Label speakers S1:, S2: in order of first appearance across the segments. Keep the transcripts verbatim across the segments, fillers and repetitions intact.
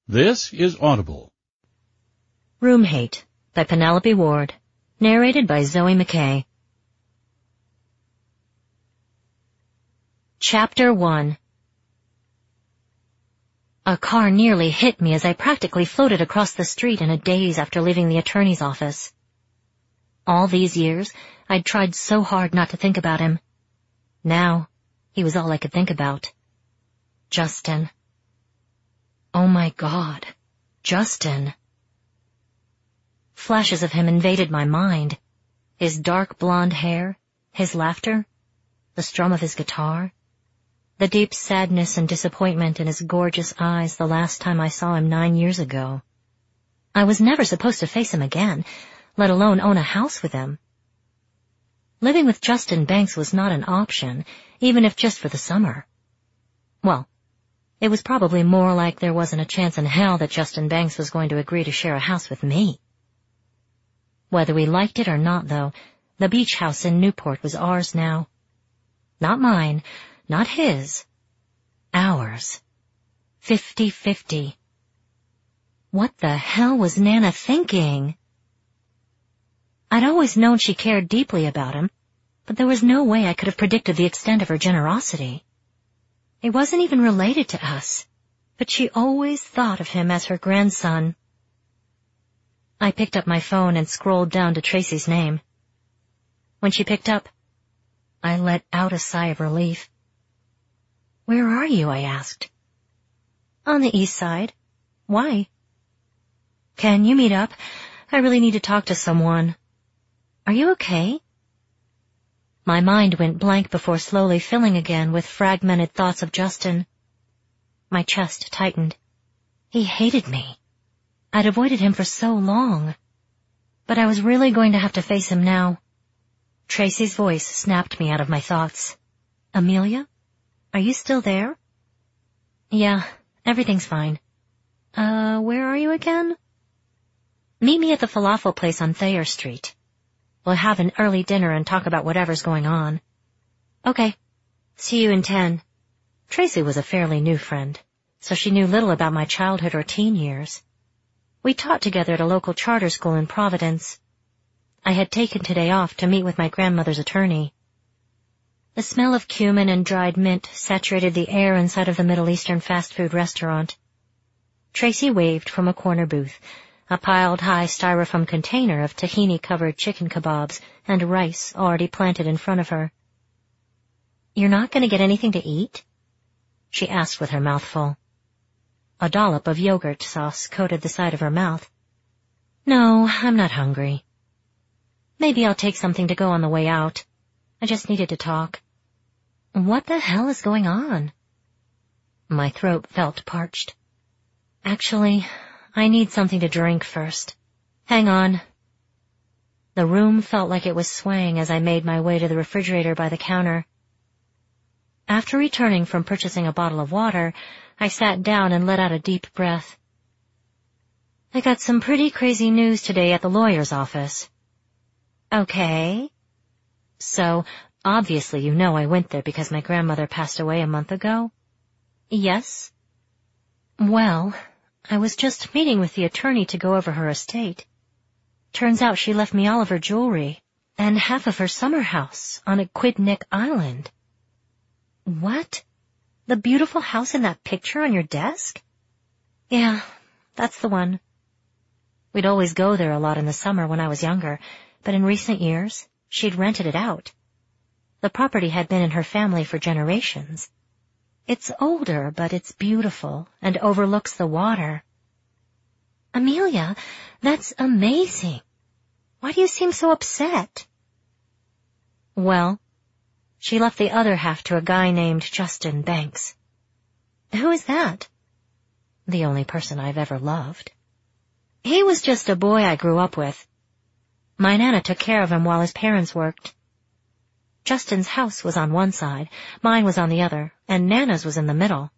S1: This is Audible.
S2: Room Hate by Penelope Ward. Narrated by Zoe McKay. Chapter one. A car nearly hit me as I practically floated across the street in a daze after leaving the attorney's office. All these years, I'd tried so hard not to think about him. Now, he was all I could think about. Justin. Oh my God, Justin. Flashes of him invaded my mind. His dark blonde hair, his laughter, the strum of his guitar, the deep sadness and disappointment in his gorgeous eyes the last time I saw him nine years ago. I was never supposed to face him again, let alone own a house with him. Living with Justin Banks was not an option, even if just for the summer. Well, it was probably more like there wasn't a chance in hell that Justin Banks was going to agree to share a house with me. Whether we liked it or not, though, the beach house in Newport was ours now. Not mine, not his. Ours. Fifty-fifty. What the hell was Nana thinking? I'd always known she cared deeply about him, but there was no way I could have predicted the extent of her generosity. He wasn't even related to us, but she always thought of him as her grandson. I picked up my phone and scrolled down to Tracy's name. When she picked up, I let out a sigh of relief. "Where are you?" I asked. "On the east side. Why?" "Can you meet up? I really need to talk to someone." "Are you okay?" My mind went blank before slowly filling again with fragmented thoughts of Justin. My chest tightened. He hated me. I'd avoided him for so long. But I was really going to have to face him now. Tracy's voice snapped me out of my thoughts. "Amelia? Are you still there?" "Yeah, everything's fine." Uh, where are you again?" "Meet me at the falafel place on Thayer Street. We'll have an early dinner and talk about whatever's going on." "Okay. See you in ten." Tracy was a fairly new friend, so she knew little about my childhood or teen years. We taught together at a local charter school in Providence. I had taken today off to meet with my grandmother's attorney. The smell of cumin and dried mint saturated the air inside of the Middle Eastern fast food restaurant. Tracy waved from a corner booth, a piled-high styrofoam container of tahini-covered chicken kebabs and rice already planted in front of her. "You're not going to get anything to eat?" she asked with her mouth full. A dollop of yogurt sauce coated the side of her mouth. "No, I'm not hungry. Maybe I'll take something to go on the way out. I just needed to talk." "What the hell is going on?" My throat felt parched. "Actually, I need something to drink first. Hang on." The room felt like it was swaying as I made my way to the refrigerator by the counter. After returning from purchasing a bottle of water, I sat down and let out a deep breath. "I got some pretty crazy news today at the lawyer's office." "Okay." "So, obviously you know I went there because my grandmother passed away a month ago?" "Yes." "Well, I was just meeting with the attorney to go over her estate. Turns out she left me all of her jewelry and half of her summer house on Aquidneck Island." "What? The beautiful house in that picture on your desk?" "Yeah, that's the one. We'd always go there a lot in the summer when I was younger, but in recent years, she'd rented it out. The property had been in her family for generations. It's older, but it's beautiful and overlooks the water." "Amelia, that's amazing. Why do you seem so upset?" "Well, she left the other half to a guy named Justin Banks." "Who is that?" "The only person I've ever loved. He was just a boy I grew up with. My Nana took care of him while his parents worked. Justin's house was on one side, mine was on the other, and Nana's was in the middle."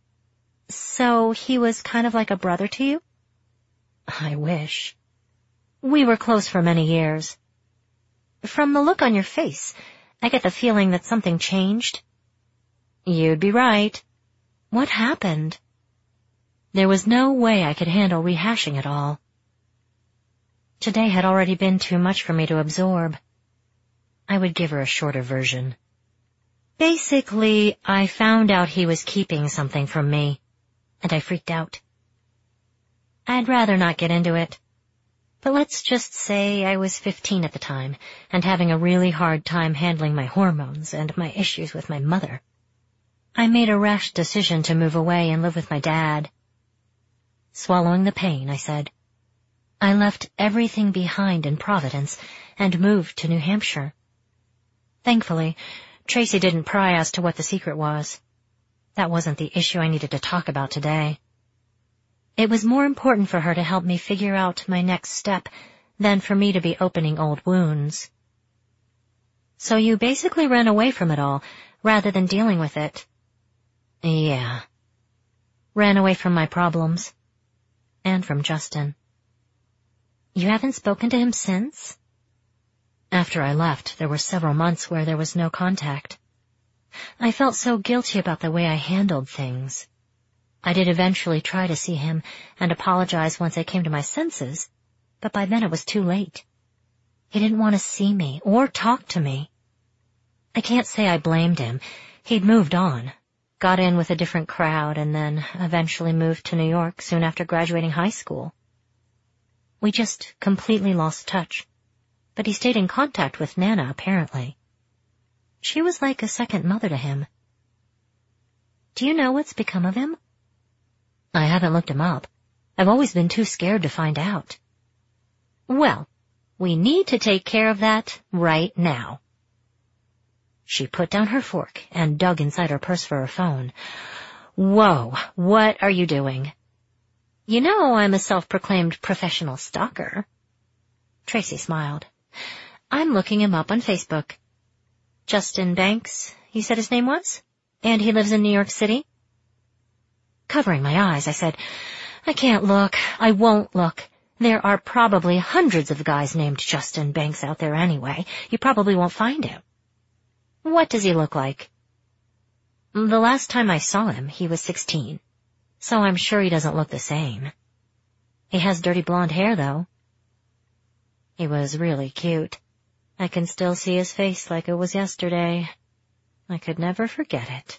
S2: "So he was kind of like a brother to you?" "I wish. We were close for many years." "From the look on your face, I get the feeling that something changed." "You'd be right." "What happened?" There was no way I could handle rehashing it all. Today had already been too much for me to absorb. I would give her a shorter version. Basically, I found out he was keeping something from me, and I freaked out. I'd rather not get into it, but let's just say I was fifteen at the time and having a really hard time handling my hormones and my issues with my mother. I made a rash decision to move away and live with my dad. Swallowing the pain, I said, I left everything behind in Providence and moved to New Hampshire. Thankfully, Tracy didn't pry as to what the secret was. That wasn't the issue I needed to talk about today. It was more important for her to help me figure out my next step than for me to be opening old wounds. So you basically ran away from it all, rather than dealing with it. Yeah. Ran away from my problems. And from Justin. You haven't spoken to him since? After I left, there were several months where there was no contact. I felt so guilty about the way I handled things. I did eventually try to see him and apologize once I came to my senses, but by then it was too late. He didn't want to see me or talk to me. I can't say I blamed him. He'd moved on, got in with a different crowd, and then eventually moved to New York soon after graduating high school. We just completely lost touch, but he stayed in contact with Nana, apparently. She was like a second mother to him. Do you know what's become of him? I haven't looked him up. I've always been too scared to find out. Well, we need to take care of that right now. She put down her fork and dug inside her purse for her phone. Whoa, what are you doing? You know I'm a self-proclaimed professional stalker. Tracy smiled. I'm looking him up on Facebook. Justin Banks, you said his name was? And he lives in New York City? Covering my eyes, I said, I can't look. I won't look. There are probably hundreds of guys named Justin Banks out there anyway. You probably won't find him. What does he look like? The last time I saw him, he was sixteen, so I'm sure he doesn't look the same. He has dirty blonde hair, though. He was really cute. I can still see his face like it was yesterday. I could never forget it.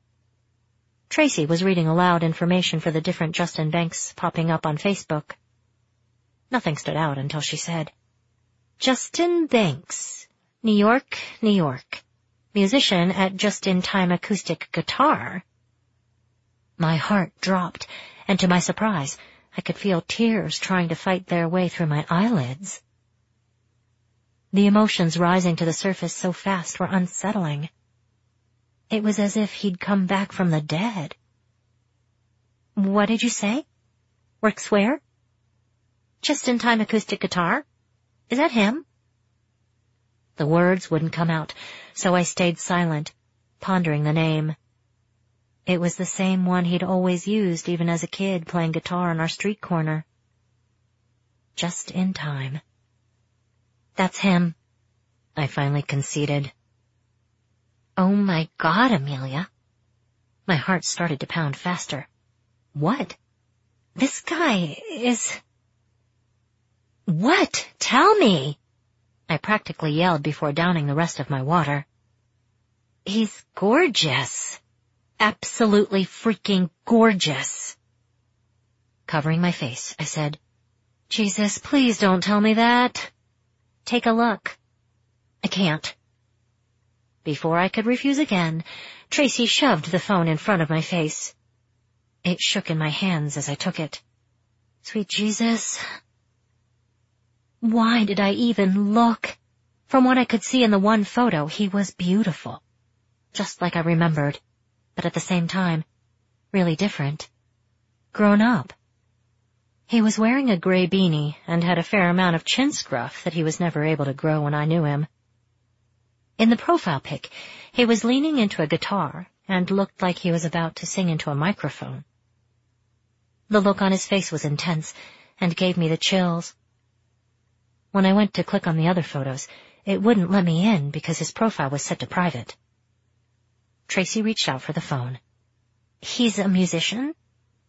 S2: Tracy was reading aloud information for the different Justin Banks popping up on Facebook. Nothing stood out until she said, Justin Banks, New York, New York. Musician at Just-in-Time Acoustic Guitar. My heart dropped, and to my surprise, I could feel tears trying to fight their way through my eyelids. The emotions rising to the surface so fast were unsettling. It was as if he'd come back from the dead. What did you say? Works where? Just-in-Time Acoustic Guitar? Is that him? The words wouldn't come out, so I stayed silent, pondering the name. It was the same one he'd always used even as a kid playing guitar on our street corner. Just in time. That's him, I finally conceded. Oh my God, Amelia. My heart started to pound faster. What? This guy is... What? Tell me! I practically yelled before downing the rest of my water. He's gorgeous. Absolutely freaking gorgeous. Covering my face, I said, Jesus, please don't tell me that. Take a look. I can't. Before I could refuse again, Tracy shoved the phone in front of my face. It shook in my hands as I took it. Sweet Jesus. Why did I even look? From what I could see in the one photo, he was beautiful. Just like I remembered, but at the same time, really different. Grown up. He was wearing a gray beanie and had a fair amount of chin scruff that he was never able to grow when I knew him. In the profile pic, he was leaning into a guitar and looked like he was about to sing into a microphone. The look on his face was intense and gave me the chills. When I went to click on the other photos, it wouldn't let me in because his profile was set to private. Tracy reached out for the phone. He's a musician?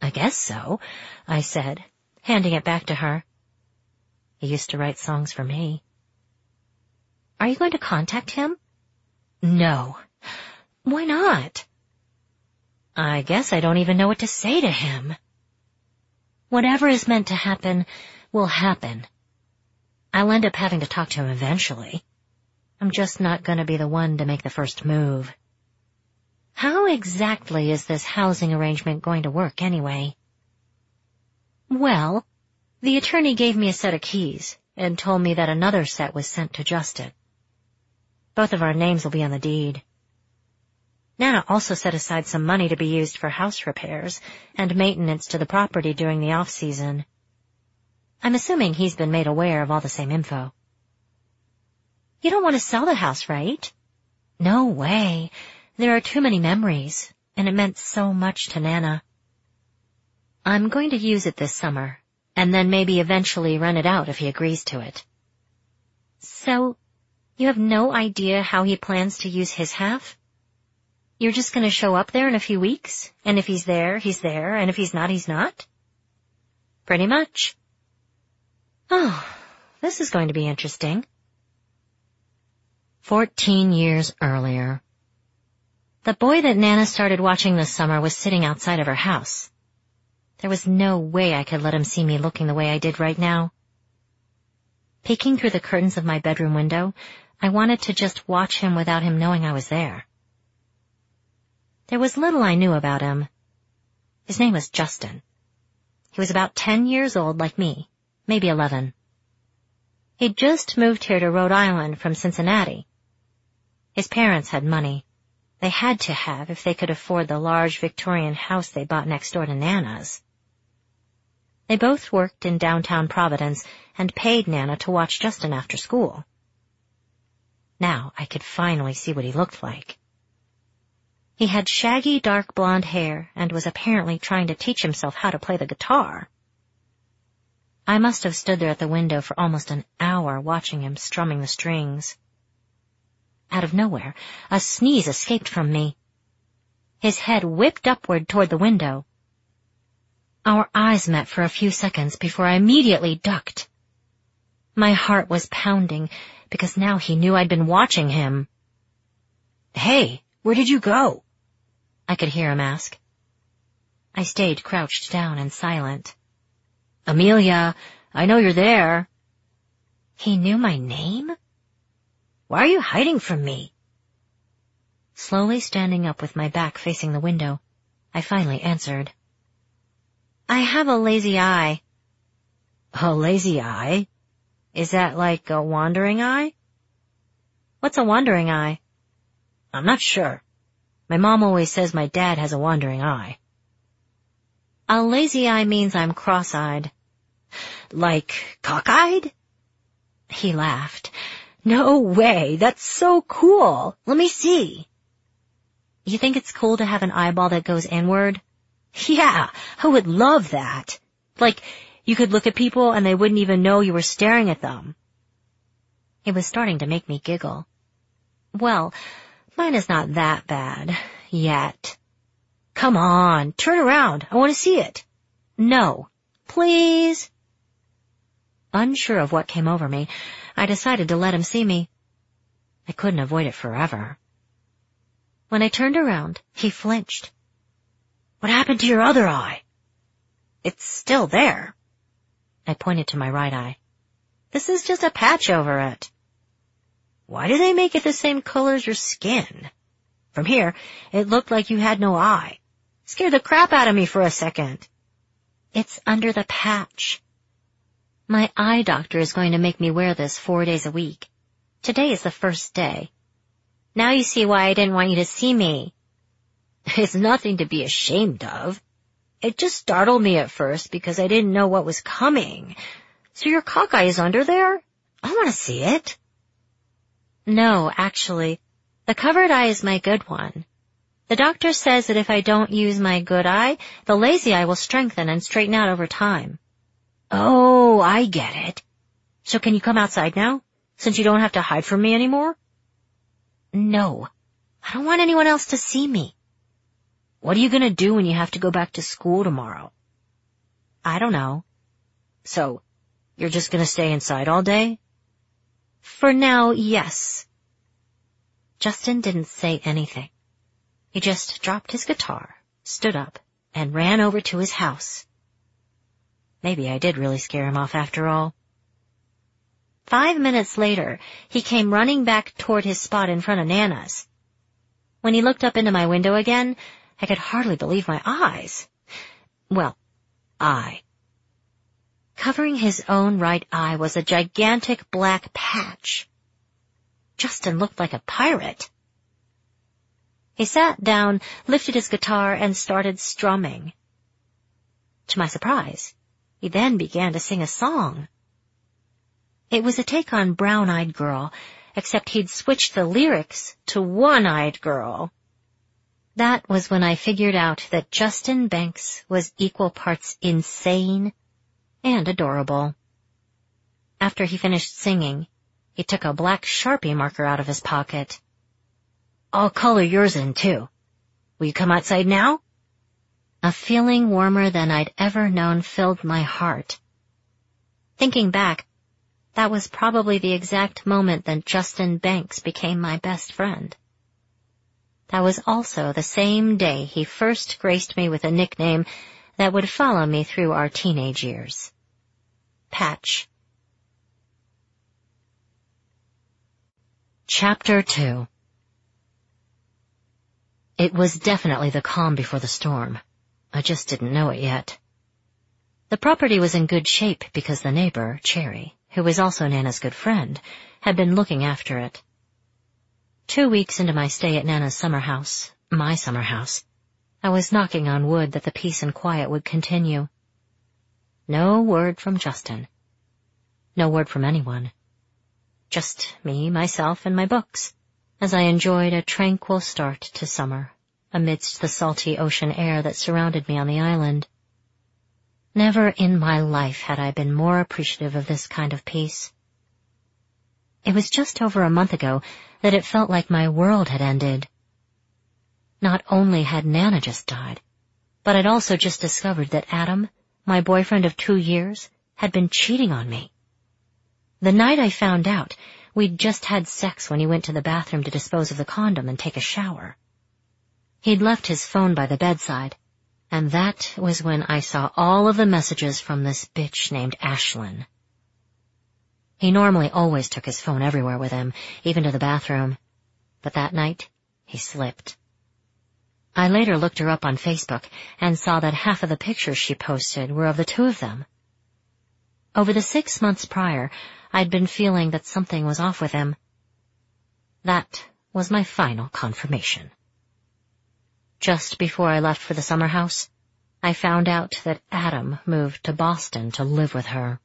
S2: I guess so, I said, handing it back to her. He used to write songs for me. Are you going to contact him? No. Why not? I guess I don't even know what to say to him. Whatever is meant to happen will happen. I'll end up having to talk to him eventually. I'm just not going to be the one to make the first move. How exactly is this housing arrangement going to work anyway? Well, the attorney gave me a set of keys and told me that another set was sent to Justin. Both of our names will be on the deed. Nana also set aside some money to be used for house repairs and maintenance to the property during the off-season. I'm assuming he's been made aware of all the same info. You don't want to sell the house, right? No way. There are too many memories, and it meant so much to Nana. I'm going to use it this summer, and then maybe eventually rent it out if he agrees to it. So, you have no idea how he plans to use his half? You're just going to show up there in a few weeks, and if he's there, he's there, and if he's not, he's not? Pretty much. Oh, this is going to be interesting. Fourteen years earlier. The boy that Nana started watching this summer was sitting outside of her house. There was no way I could let him see me looking the way I did right now. Peeking through the curtains of my bedroom window, I wanted to just watch him without him knowing I was there. There was little I knew about him. His name was Justin. He was about ten years old like me, maybe eleven. He'd just moved here to Rhode Island from Cincinnati. His parents had money. They had to have if they could afford the large Victorian house they bought next door to Nana's. They both worked in downtown Providence and paid Nana to watch Justin after school. Now I could finally see what he looked like. He had shaggy dark blonde hair and was apparently trying to teach himself how to play the guitar. I must have stood there at the window for almost an hour watching him strumming the strings. Out of nowhere, a sneeze escaped from me. His head whipped upward toward the window. Our eyes met for a few seconds before I immediately ducked. My heart was pounding because now he knew I'd been watching him. "Hey, where did you go?" I could hear him ask. I stayed crouched down and silent. "Amelia, I know you're there." He knew my name? "Why are you hiding from me?" Slowly standing up with my back facing the window, I finally answered. "I have a lazy eye." "A lazy eye? Is that like a wandering eye?" "What's a wandering eye?" "I'm not sure. My mom always says my dad has a wandering eye." "A lazy eye means I'm cross-eyed." "Like cockeyed?" He laughed. "No way, that's so cool. Let me see." "You think it's cool to have an eyeball that goes inward?" "Yeah, I would love that. Like, you could look at people and they wouldn't even know you were staring at them." It was starting to make me giggle. "Well, mine is not that bad. Yet." "Come on, turn around. I want to see it." "No. Please." Unsure of what came over me, I decided to let him see me. I couldn't avoid it forever. When I turned around, he flinched. "What happened to your other eye?" "It's still there." I pointed to my right eye. "This is just a patch over it." "Why do they make it the same color as your skin? From here, it looked like you had no eye. Scared the crap out of me for a second." "It's under the patch. My eye doctor is going to make me wear this four days a week. Today is the first day. Now you see why I didn't want you to see me." "It's nothing to be ashamed of. It just startled me at first because I didn't know what was coming. So your cockeye is under there? I want to see it." "No, actually, the covered eye is my good one. The doctor says that if I don't use my good eye, the lazy eye will strengthen and straighten out over time." "Oh, I get it. So can you come outside now, since you don't have to hide from me anymore?" "No, I don't want anyone else to see me." What are you gonna do when you have to go back to school tomorrow? I don't know. So, you're just gonna stay inside all day? For now, yes. Justin didn't say anything. He just dropped his guitar, stood up, and ran over to his house. Maybe I did really scare him off after all. Five minutes later, he came running back toward his spot in front of Nana's. When he looked up into my window again, I could hardly believe my eyes. Well, eye. Covering his own right eye was a gigantic black patch. Justin looked like a pirate. He sat down, lifted his guitar, and started strumming. To my surprise, he then began to sing a song. It was a take on Brown-Eyed Girl, except he'd switched the lyrics to One-Eyed Girl. That was when I figured out that Justin Banks was equal parts insane and adorable. After he finished singing, he took a black Sharpie marker out of his pocket. I'll color yours in, too. Will you come outside now? A feeling warmer than I'd ever known filled my heart. Thinking back, that was probably the exact moment that Justin Banks became my best friend. That was also the same day he first graced me with a nickname that would follow me through our teenage years. Patch. Chapter two. It was definitely the calm before the storm. I just didn't know it yet. The property was in good shape because the neighbor, Cherry, who was also Nana's good friend, had been looking after it. Two weeks into my stay at Nana's summer house, my summer house, I was knocking on wood that the peace and quiet would continue. No word from Justin. No word from anyone. Just me, myself, and my books, as I enjoyed a tranquil start to summer, amidst the salty ocean air that surrounded me on the island. Never in my life had I been more appreciative of this kind of peace. It was just over a month ago that it felt like my world had ended. Not only had Nana just died, but I'd also just discovered that Adam, my boyfriend of two years, had been cheating on me. The night I found out, we'd just had sex when he went to the bathroom to dispose of the condom and take a shower. He'd left his phone by the bedside, and that was when I saw all of the messages from this bitch named Ashlyn. He normally always took his phone everywhere with him, even to the bathroom, but that night he slipped. I later looked her up on Facebook and saw that half of the pictures she posted were of the two of them. Over the six months prior, I'd been feeling that something was off with him. That was my final confirmation. Just before I left for the summer house, I found out that Adam moved to Boston to live with her.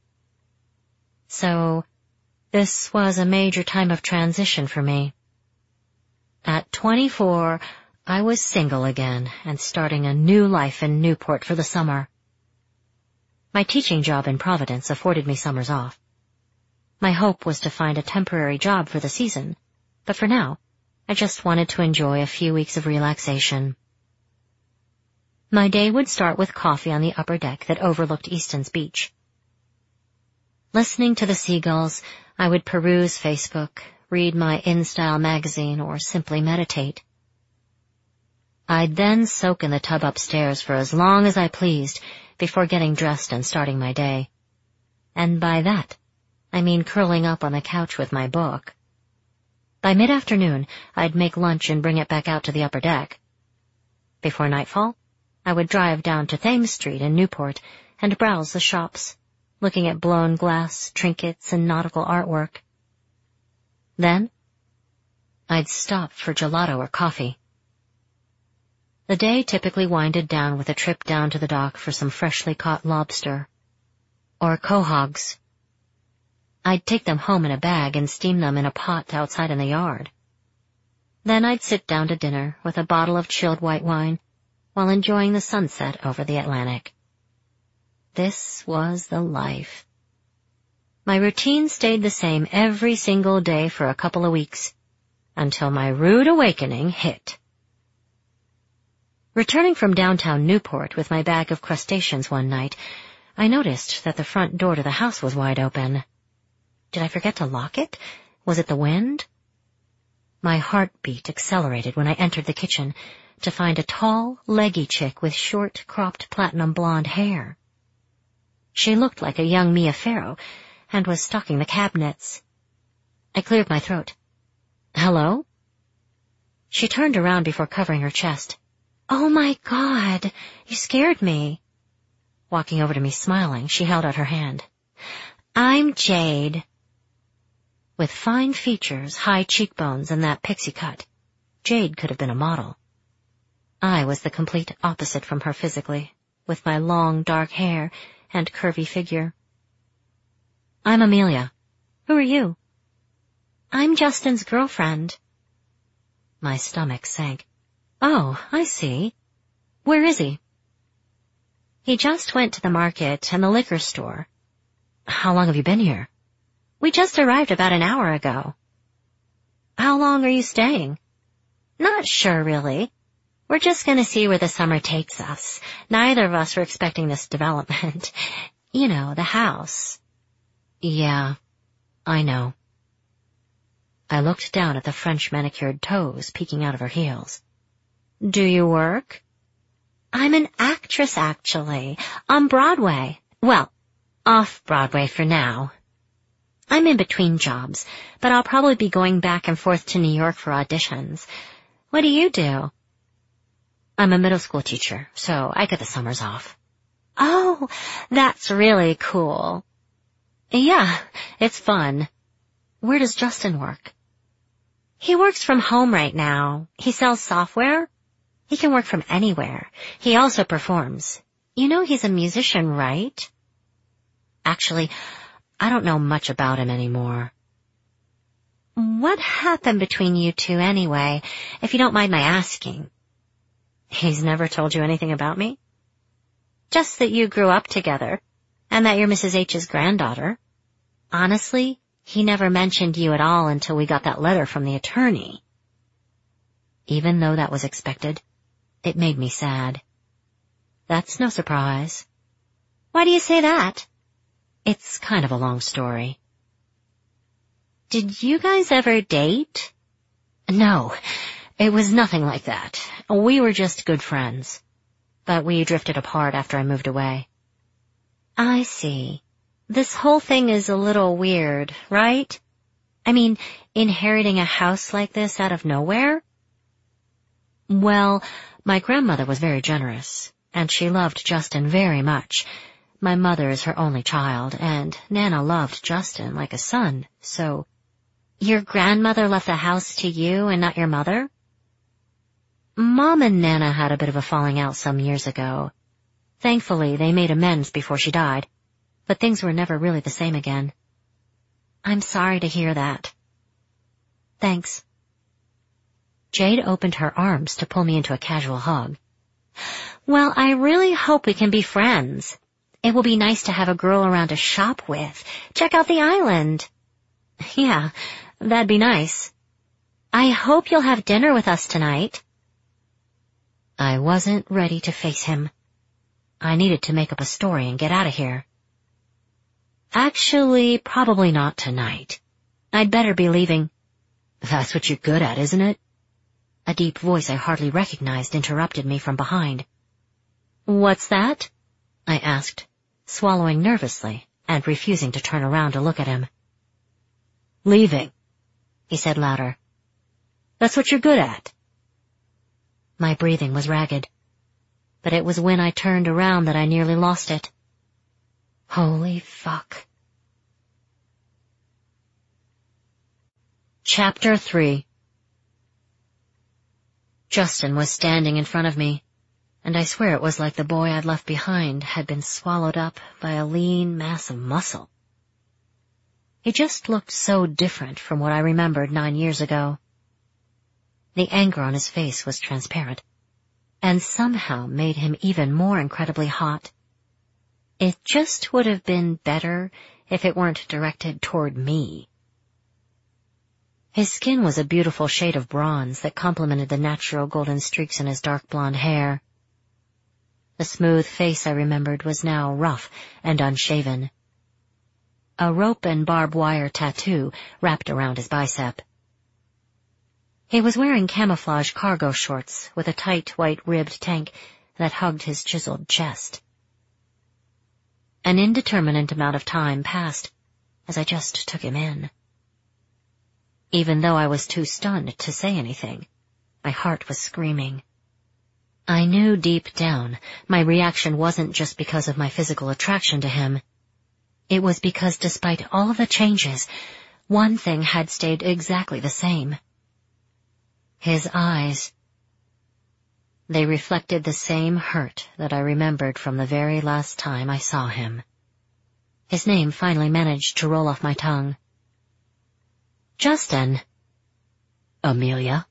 S2: So, this was a major time of transition for me. At twenty-four, I was single again and starting a new life in Newport for the summer. My teaching job in Providence afforded me summers off. My hope was to find a temporary job for the season, but for now, I just wanted to enjoy a few weeks of relaxation. My day would start with coffee on the upper deck that overlooked Easton's beach. Listening to the seagulls, I would peruse Facebook, read my InStyle magazine, or simply meditate. I'd then soak in the tub upstairs for as long as I pleased before getting dressed and starting my day. And by that, I mean curling up on the couch with my book. By mid-afternoon, I'd make lunch and bring it back out to the upper deck. Before nightfall, I would drive down to Thames Street in Newport and browse the shops, looking at blown glass, trinkets, and nautical artwork. Then, I'd stop for gelato or coffee. The day typically winded down with a trip down to the dock for some freshly caught lobster, or quahogs. I'd take them home in a bag and steam them in a pot outside in the yard. Then I'd sit down to dinner with a bottle of chilled white wine while enjoying the sunset over the Atlantic. This was the life. My routine stayed the same every single day for a couple of weeks, until my rude awakening hit. Returning from downtown Newport with my bag of crustaceans one night, I noticed that the front door to the house was wide open. Did I forget to lock it? Was it the wind? My heartbeat accelerated when I entered the kitchen to find a tall, leggy chick with short, cropped platinum blonde hair. She looked like a young Mia Farrow and was stocking the cabinets. I cleared my throat. Hello? She turned around before covering her chest. Oh my God, you scared me. Walking over to me smiling, she held out her hand. I'm Jade. With fine features, high cheekbones, and that pixie cut, Jade could have been a model. I was the complete opposite from her physically, with my long, dark hair and curvy figure. I'm Amelia. Who are you? I'm Justin's girlfriend. My stomach sank. Oh, I see. Where is he? He just went to the market and the liquor store. How long have you been here? We just arrived about an hour ago. How long are you staying? Not sure, really. We're just going to see where the summer takes us. Neither of us were expecting this development. You know, the house. Yeah, I know. I looked down at the French manicured toes peeking out of her heels. Do you work? I'm an actress, actually, on Broadway. Well, off-Broadway for now. I'm in between jobs, but I'll probably be going back and forth to New York for auditions. What do you do? I'm a middle school teacher, so I get the summers off. Oh, that's really cool. Yeah, it's fun. Where does Justin work? He works from home right now. He sells software. He can work from anywhere. He also performs. You know he's a musician, right? Actually, I don't know much about him anymore. What happened between you two anyway, if you don't mind my asking? He's never told you anything about me? Just that you grew up together, and that you're Missus H's granddaughter. Honestly, he never mentioned you at all until we got that letter from the attorney. Even though that was expected, it made me sad. That's no surprise. Why do you say that? It's kind of a long story. Did you guys ever date? No, it was nothing like that. We were just good friends. But we drifted apart after I moved away. I see. This whole thing is a little weird, right? I mean, inheriting a house like this out of nowhere? Well, my grandmother was very generous, and she loved Justin very much. My mother is her only child, and Nana loved Justin like a son, so... Your grandmother left the house to you and not your mother? Mom and Nana had a bit of a falling out some years ago. Thankfully, they made amends before she died, but things were never really the same again. I'm sorry to hear that. Thanks. Jade opened her arms to pull me into a casual hug. Well, I really hope we can be friends. It will be nice to have a girl around to shop with. Check out the island. Yeah, that'd be nice. I hope you'll have dinner with us tonight. I wasn't ready to face him. I needed to make up a story and get out of here. Actually, probably not tonight. I'd better be leaving. That's what you're good at, isn't it? A deep voice I hardly recognized interrupted me from behind. What's that? I asked, swallowing nervously and refusing to turn around to look at him. Leaving, he said louder. That's what you're good at. My breathing was ragged, but it was when I turned around that I nearly lost it. Holy fuck. Chapter three. Justin was standing in front of me, and I swear it was like the boy I'd left behind had been swallowed up by a lean mass of muscle. He just looked so different from what I remembered nine years ago. The anger on his face was transparent, and somehow made him even more incredibly hot. It just would have been better if it weren't directed toward me. His skin was a beautiful shade of bronze that complemented the natural golden streaks in his dark blonde hair. The smooth face I remembered was now rough and unshaven. A rope and barbed wire tattoo wrapped around his bicep. He was wearing camouflage cargo shorts with a tight white-ribbed tank that hugged his chiseled chest. An indeterminate amount of time passed as I just took him in. Even though I was too stunned to say anything, my heart was screaming. I knew deep down my reaction wasn't just because of my physical attraction to him. It was because despite all the changes, one thing had stayed exactly the same. His eyes. They reflected the same hurt that I remembered from the very last time I saw him. His name finally managed to roll off my tongue. Justin. Amelia.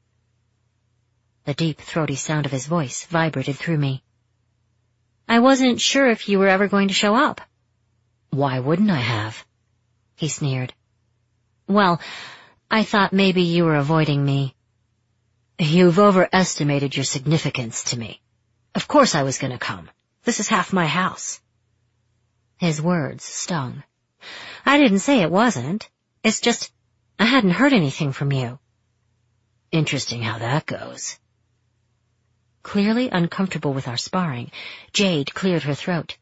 S2: The deep, throaty sound of his voice vibrated through me. I wasn't sure if you were ever going to show up. Why wouldn't I have? He sneered. Well, I thought maybe you were avoiding me. You've overestimated your significance to me. Of course I was going to come. This is half my house. His words stung. I didn't say it wasn't. It's just, I hadn't heard anything from you. Interesting how that goes. Clearly uncomfortable with our sparring, Jade cleared her throat.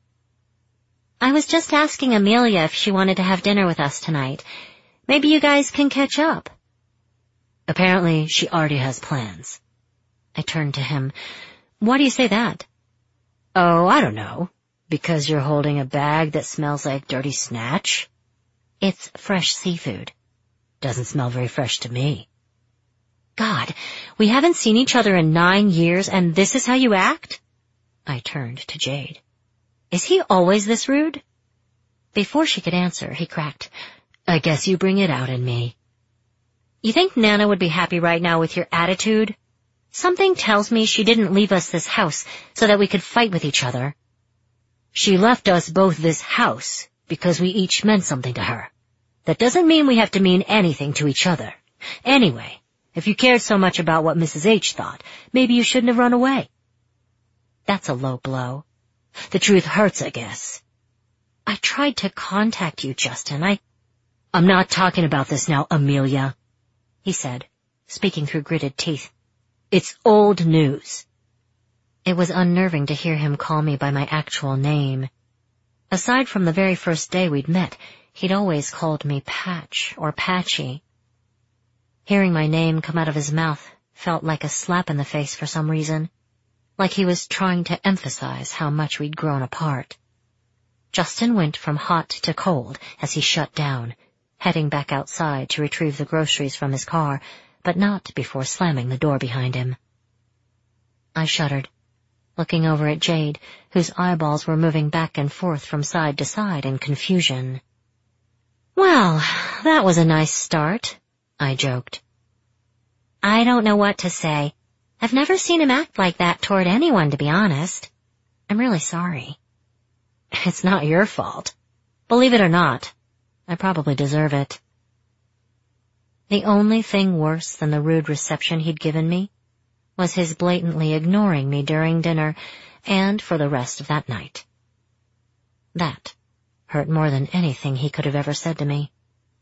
S2: I was just asking Amelia if she wanted to have dinner with us tonight. Maybe you guys can catch up. Apparently, she already has plans. I turned to him. Why do you say that? Oh, I don't know. Because you're holding a bag that smells like dirty snatch? It's fresh seafood. Doesn't smell very fresh to me. God, we haven't seen each other in nine years and this is how you act? I turned to Jade. Is he always this rude? Before she could answer, he cracked. I guess you bring it out in me. You think Nana would be happy right now with your attitude? Something tells me she didn't leave us this house so that we could fight with each other. She left us both this house because we each meant something to her. That doesn't mean we have to mean anything to each other. Anyway, if you cared so much about what Missus H thought, maybe you shouldn't have run away. That's a low blow. The truth hurts, I guess. I tried to contact you, Justin. I... I'm not talking about this now, Amelia, he said, speaking through gritted teeth. It's old news. It was unnerving to hear him call me by my actual name. Aside from the very first day we'd met, he'd always called me Patch or Patchy. Hearing my name come out of his mouth felt like a slap in the face for some reason, like he was trying to emphasize how much we'd grown apart. Justin went from hot to cold as he shut down, heading back outside to retrieve the groceries from his car, but not before slamming the door behind him. I shuddered, looking over at Jade, whose eyeballs were moving back and forth from side to side in confusion. Well, that was a nice start, I joked. I don't know what to say. I've never seen him act like that toward anyone, to be honest. I'm really sorry. It's not your fault. Believe it or not, I probably deserve it. The only thing worse than the rude reception he'd given me was his blatantly ignoring me during dinner and for the rest of that night. That hurt more than anything he could have ever said to me.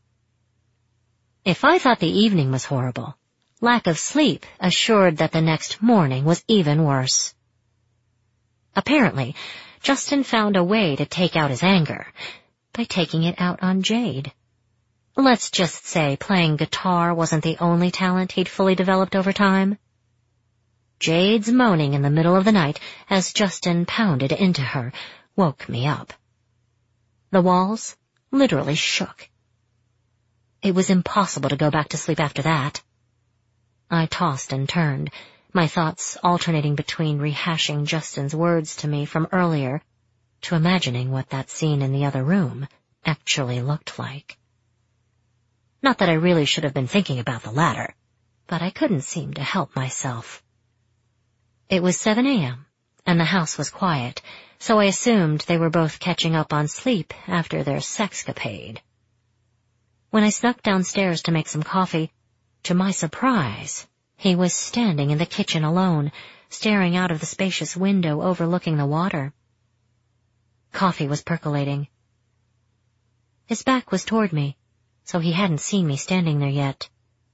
S2: If I thought the evening was horrible, lack of sleep assured that the next morning was even worse. Apparently, Justin found a way to take out his anger by taking it out on Jade. Let's just say playing guitar wasn't the only talent he'd fully developed over time. Jade's moaning in the middle of the night as Justin pounded into her woke me up. The walls literally shook. It was impossible to go back to sleep after that. I tossed and turned, my thoughts alternating between rehashing Justin's words to me from earlier to imagining what that scene in the other room actually looked like. Not that I really should have been thinking about the latter, but I couldn't seem to help myself. It was seven a.m., and the house was quiet, so I assumed they were both catching up on sleep after their sexcapade. When I snuck downstairs to make some coffee, To my surprise, he was standing in the kitchen alone, staring out of the spacious window overlooking the water. Coffee was percolating. His back was toward me, so he hadn't seen me standing there yet.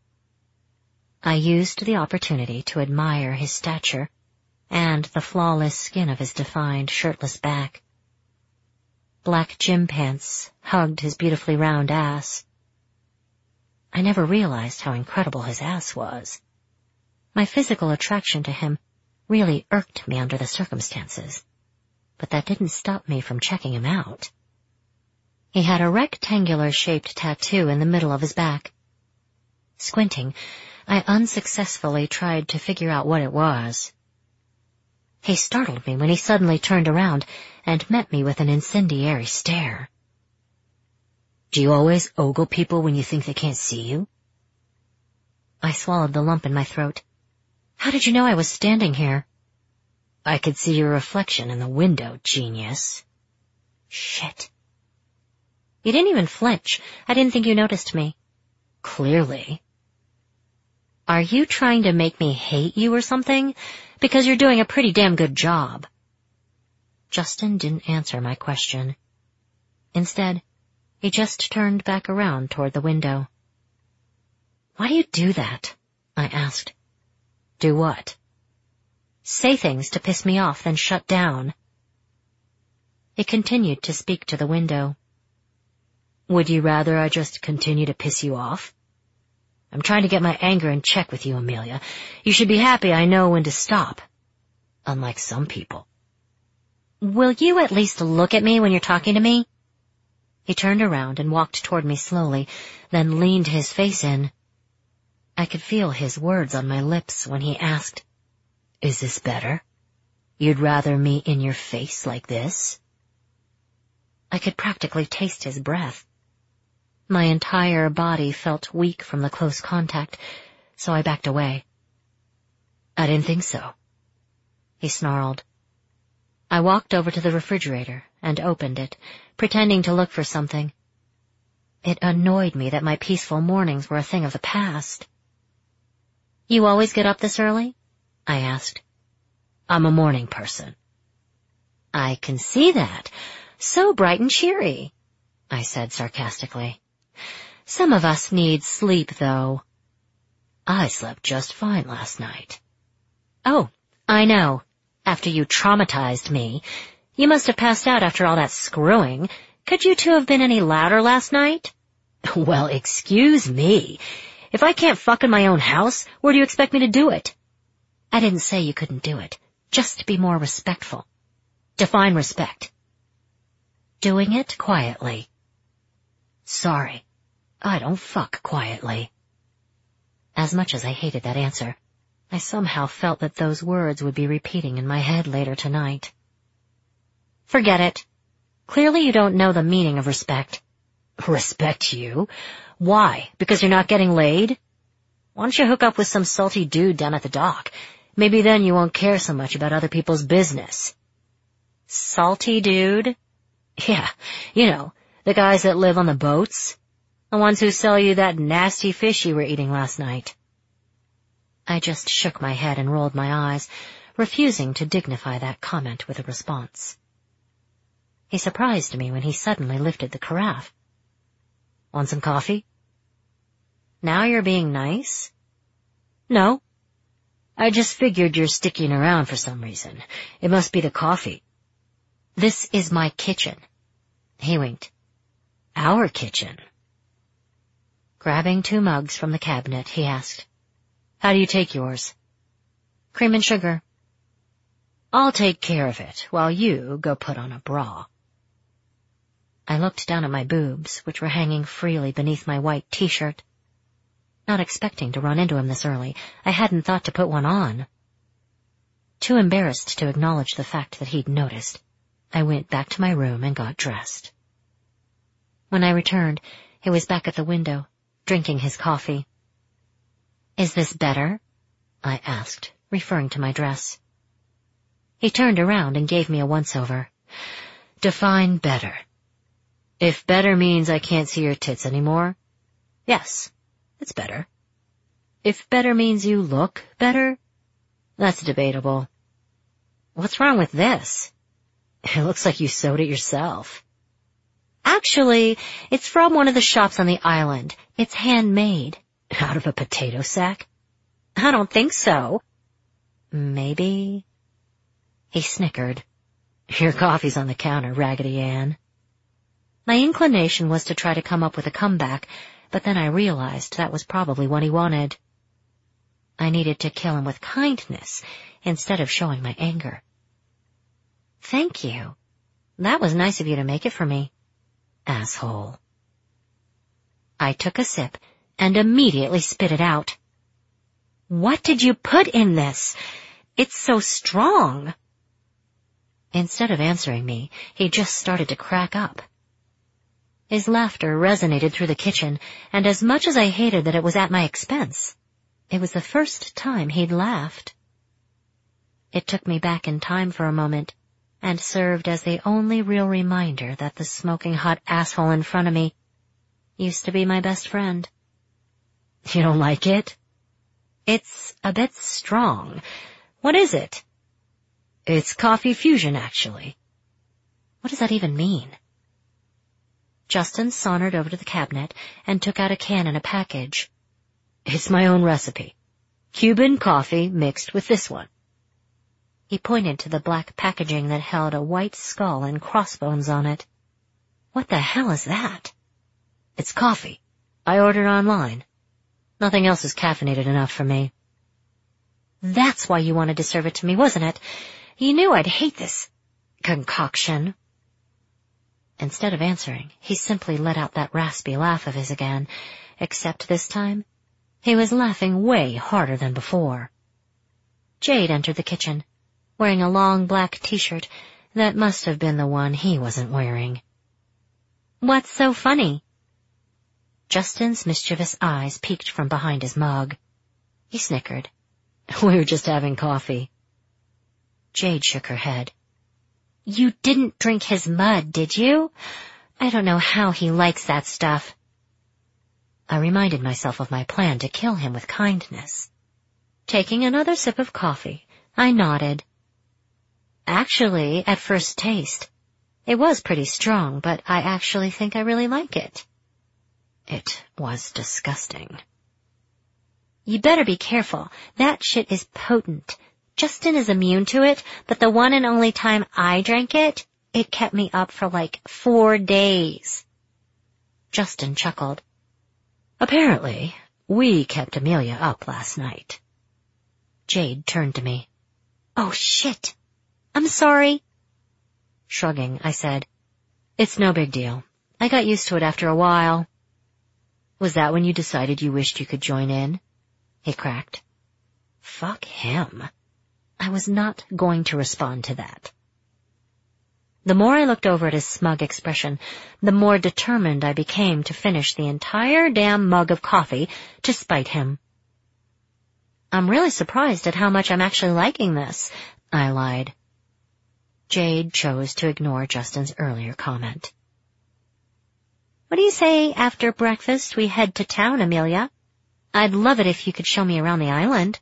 S2: I used the opportunity to admire his stature and the flawless skin of his defined, shirtless back. Black gym pants hugged his beautifully round ass. I never realized how incredible his ass was. My physical attraction to him really irked me under the circumstances, but that didn't stop me from checking him out. He had a rectangular-shaped tattoo in the middle of his back. Squinting, I unsuccessfully tried to figure out what it was. He startled me when he suddenly turned around and met me with an incendiary stare. "Do you always ogle people when you think they can't see you?" I swallowed the lump in my throat. "How did you know I was standing here?" "I could see your reflection in the window, genius." "Shit." "You didn't even flinch. I didn't think you noticed me." "Clearly." "Are you trying to make me hate you or something? Because you're doing a pretty damn good job." Justin didn't answer my question. Instead, he just turned back around toward the window. "Why do you do that?" I asked. "Do what?" "Say things to piss me off, then shut down." He continued to speak to the window. "Would you rather I just continue to piss you off? I'm trying to get my anger in check with you, Amelia. You should be happy I know when to stop. Unlike some people." "Will you at least look at me when you're talking to me?" He turned around and walked toward me slowly, then leaned his face in. I could feel his words on my lips when he asked, "Is this better? You'd rather me in your face like this?" I could practically taste his breath. My entire body felt weak from the close contact, so I backed away. "I didn't think so," he snarled. I walked over to the refrigerator and opened it, pretending to look for something. It annoyed me that my peaceful mornings were a thing of the past. "You always get up this early?" I asked. "I'm a morning person." "I can see that. So bright and cheery," I said sarcastically. "Some of us need sleep, though." "I slept just fine last night." "Oh, I know. After you traumatized me. You must have passed out after all that screwing. Could you two have been any louder last night?" "Well, excuse me. If I can't fuck in my own house, where do you expect me to do it?" "I didn't say you couldn't do it. Just to be more respectful." "Define respect." "Doing it quietly." "Sorry. I don't fuck quietly." As much as I hated that answer, I somehow felt that those words would be repeating in my head later tonight. "Forget it. Clearly you don't know the meaning of respect." "Respect you? Why? Because you're not getting laid? Why don't you hook up with some salty dude down at the dock? Maybe then you won't care so much about other people's business." "Salty dude?" "Yeah, you know, the guys that live on the boats. The ones who sell you that nasty fish you were eating last night." I just shook my head and rolled my eyes, refusing to dignify that comment with a response. He surprised me when he suddenly lifted the carafe. "Want some coffee?" "Now you're being nice?" "No. I just figured you're sticking around for some reason. It must be the coffee." "This is my kitchen." He winked. "Our kitchen." Grabbing two mugs from the cabinet, he asked, "How do you take yours?" "Cream and sugar." "I'll take care of it while you go put on a bra." I looked down at my boobs, which were hanging freely beneath my white t-shirt. Not expecting to run into him this early, I hadn't thought to put one on. Too embarrassed to acknowledge the fact that he'd noticed, I went back to my room and got dressed. When I returned, he was back at the window, drinking his coffee. "Is this better?" I asked, referring to my dress. He turned around and gave me a once-over. "Define better. If better means I can't see your tits anymore, yes, it's better." If better means you look better, that's debatable. What's wrong with this? It looks like you sewed it yourself. Actually, it's from one of the shops on the island. It's handmade. Out of a potato sack? I don't think so. Maybe. He snickered. Your coffee's on the counter, Raggedy Ann. My inclination was to try to come up with a comeback, but then I realized that was probably what he wanted. I needed to kill him with kindness instead of showing my anger. Thank you. That was nice of you to make it for me. Asshole. I took a sip and immediately spit it out. What did you put in this? It's so strong. Instead of answering me, he just started to crack up. His laughter resonated through the kitchen, and as much as I hated that it was at my expense, it was the first time he'd laughed. It took me back in time for a moment, and served as the only real reminder that the smoking hot asshole in front of me used to be my best friend. You don't like it? It's a bit strong. What is it? It's coffee fusion, actually. What does that even mean? Justin sauntered over to the cabinet and took out a can and a package. It's my own recipe. Cuban coffee mixed with this one. He pointed to the black packaging that held a white skull and crossbones on it. What the hell is that? It's coffee. I ordered online. Nothing else is caffeinated enough for me. That's why you wanted to serve it to me, wasn't it? You knew I'd hate this concoction. Instead of answering, he simply let out that raspy laugh of his again, except this time, he was laughing way harder than before. Jade entered the kitchen, wearing a long black t-shirt that must have been the one he wasn't wearing. What's so funny? Justin's mischievous eyes peeked from behind his mug. He snickered. We were just having coffee. Jade shook her head. You didn't drink his mud, did you? I don't know how he likes that stuff. I reminded myself of my plan to kill him with kindness. Taking another sip of coffee, I nodded. Actually, at first taste, it was pretty strong, but I actually think I really like it. It was disgusting. You better be careful. That shit is potent. Justin is immune to it, but the one and only time I drank it, it kept me up for like four days. Justin chuckled. Apparently, we kept Amelia up last night. Jade turned to me. Oh, shit. I'm sorry. Shrugging, I said, It's no big deal. I got used to it after a while. Was that when you decided you wished you could join in? He cracked. Fuck him. I was not going to respond to that. The more I looked over at his smug expression, the more determined I became to finish the entire damn mug of coffee to spite him. I'm really surprised at how much I'm actually liking this, I lied. Jade chose to ignore Justin's earlier comment. What do you say after breakfast we head to town, Amelia? I'd love it if you could show me around the island.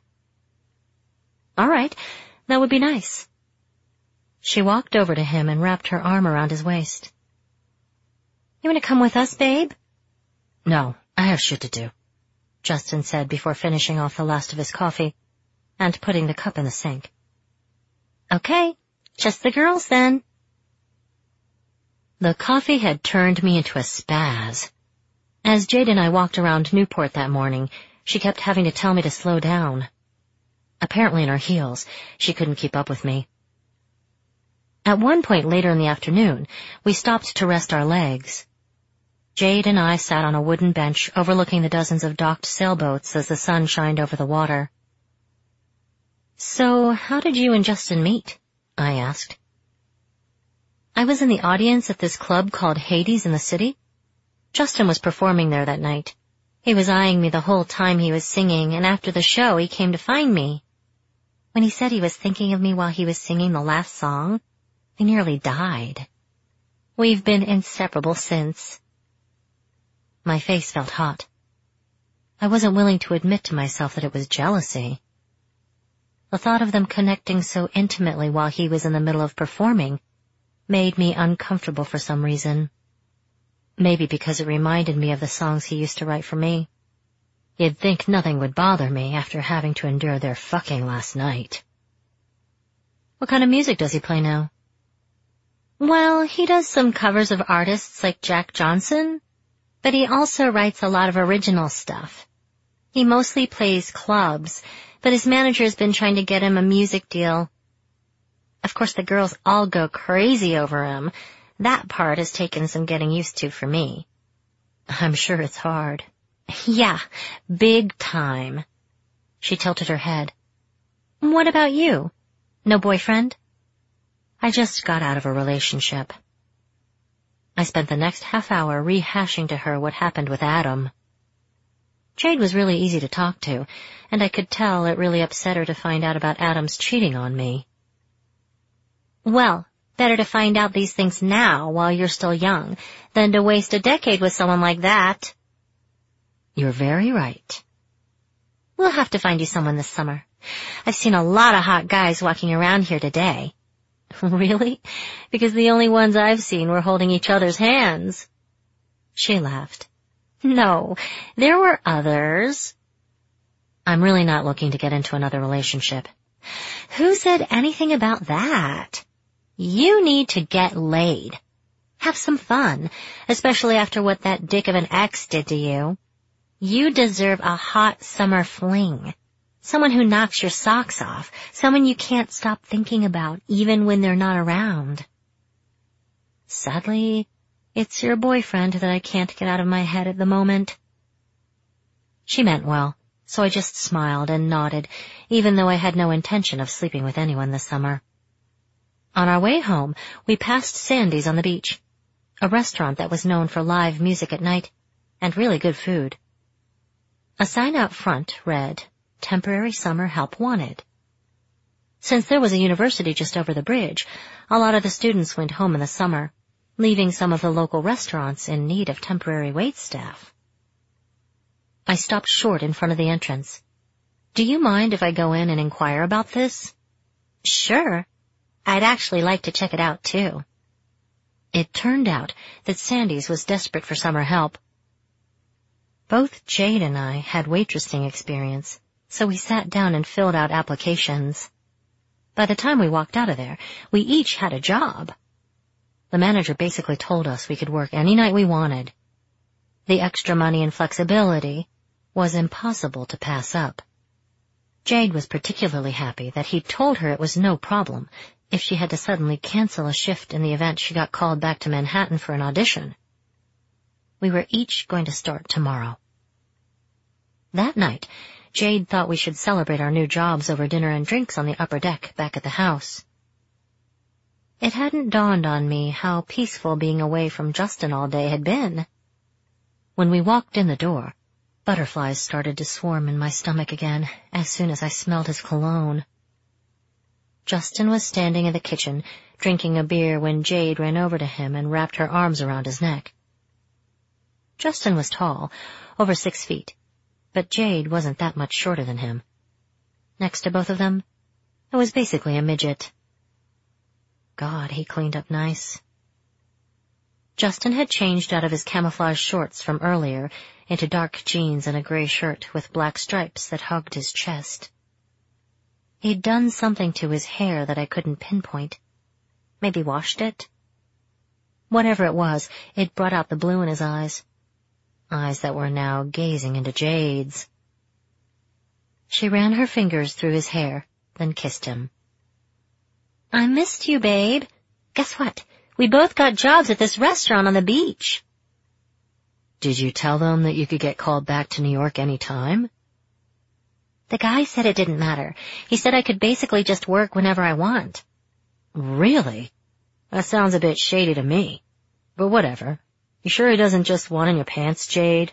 S2: All right, that would be nice. She walked over to him and wrapped her arm around his waist. You want to come with us, babe? No, I have shit to do, Justin said before finishing off the last of his coffee and putting the cup in the sink. Okay, just the girls then. The coffee had turned me into a spaz. As Jade and I walked around Newport that morning, she kept having to tell me to slow down. Apparently in her heels, she couldn't keep up with me. At one point later in the afternoon, we stopped to rest our legs. Jade and I sat on a wooden bench overlooking the dozens of docked sailboats as the sun shined over the water. So, how did you and Justin meet? I asked. I was in the audience at this club called Hades in the city. Justin was performing there that night. He was eyeing me the whole time he was singing, and after the show he came to find me. When he said he was thinking of me while he was singing the last song, I nearly died. We've been inseparable since. My face felt hot. I wasn't willing to admit to myself that it was jealousy. The thought of them connecting so intimately while he was in the middle of performing made me uncomfortable for some reason. Maybe because it reminded me of the songs he used to write for me. You'd think nothing would bother me after having to endure their fucking last night. What kind of music does he play now? Well, he does some covers of artists like Jack Johnson, but he also writes a lot of original stuff. He mostly plays clubs, but his manager's been trying to get him a music deal. Of course, the girls all go crazy over him. That part has taken some getting used to for me. I'm sure it's hard. Yeah, big time. She tilted her head. What about you? No boyfriend? I just got out of a relationship. I spent the next half hour rehashing to her what happened with Adam. Jade was really easy to talk to, and I could tell it really upset her to find out about Adam's cheating on me. Well, better to find out these things now while you're still young than to waste a decade with someone like that. You're very right. We'll have to find you someone this summer. I've seen a lot of hot guys walking around here today. Really? Because the only ones I've seen were holding each other's hands. She laughed. No, there were others. I'm really not looking to get into another relationship. Who said anything about that? You need to get laid. Have some fun, especially after what that dick of an ex did to you. You deserve a hot summer fling. Someone who knocks your socks off. Someone you can't stop thinking about, even when they're not around. Sadly, it's your boyfriend that I can't get out of my head at the moment. She meant well, so I just smiled and nodded, even though I had no intention of sleeping with anyone this summer. On our way home, we passed Sandy's on the beach, a restaurant that was known for live music at night and really good food. A sign out front read, Temporary Summer Help Wanted. Since there was a university just over the bridge, a lot of the students went home in the summer, leaving some of the local restaurants in need of temporary waitstaff. I stopped short in front of the entrance. Do you mind if I go in and inquire about this? Sure. I'd actually like to check it out, too. It turned out that Sandy's was desperate for summer help. Both Jade and I had waitressing experience, so we sat down and filled out applications. By the time we walked out of there, we each had a job. The manager basically told us we could work any night we wanted. The extra money and flexibility was impossible to pass up. Jade was particularly happy that he'd told her it was no problem if she had to suddenly cancel a shift in the event she got called back to Manhattan for an audition. We were each going to start tomorrow. That night, Jade thought we should celebrate our new jobs over dinner and drinks on the upper deck back at the house. It hadn't dawned on me how peaceful being away from Justin all day had been. When we walked in the door, butterflies started to swarm in my stomach again as soon as I smelled his cologne. Justin was standing in the kitchen, drinking a beer when Jade ran over to him and wrapped her arms around his neck. Justin was tall, over six feet, but Jade wasn't that much shorter than him. Next to both of them, I was basically a midget. God, he cleaned up nice. Justin had changed out of his camouflage shorts from earlier into dark jeans and a gray shirt with black stripes that hugged his chest. He'd done something to his hair that I couldn't pinpoint. Maybe washed it? Whatever it was, it brought out the blue in his eyes. Eyes that were now gazing into Jade's. She ran her fingers through his hair, then kissed him. I missed you, babe. Guess what? We both got jobs at this restaurant on the beach. Did you tell them that you could get called back to New York any time? The guy said it didn't matter. He said I could basically just work whenever I want. Really? That sounds a bit shady to me. But whatever. You sure he doesn't just want in your pants, Jade?